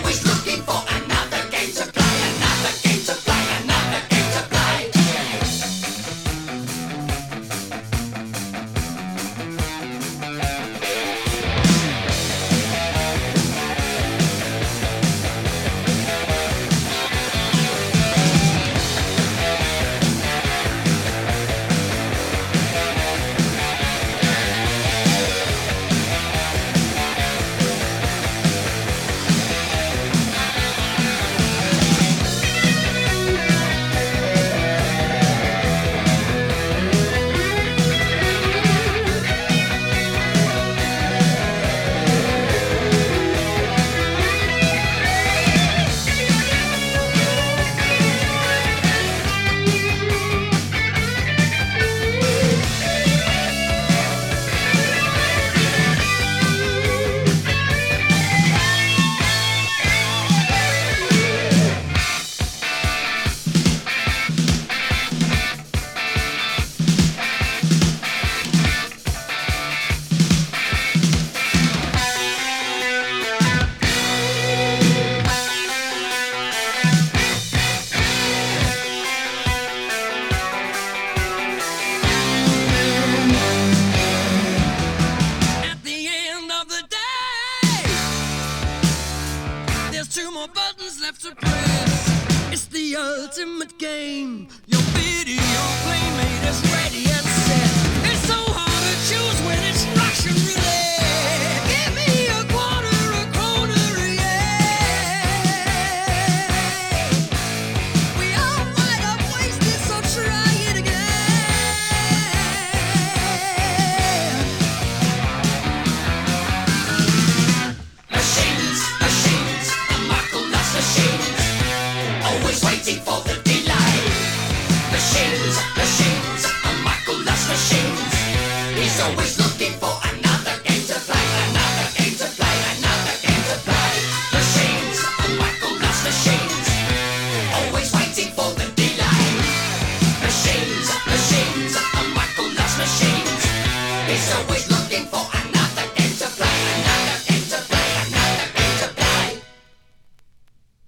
always looking for another game to play, another game to play, another game to play. Two more buttons left to press. It's the ultimate game. Your video playmate is ready and set. It's so hard to choose when it's Russian roulette. Give me a quarter, a kroner, yeah. We all wind up wasted, so try it again. Machines, machines, Marcolas machines, always waiting for the delay. Machines, machines, Marcolas machines, he's always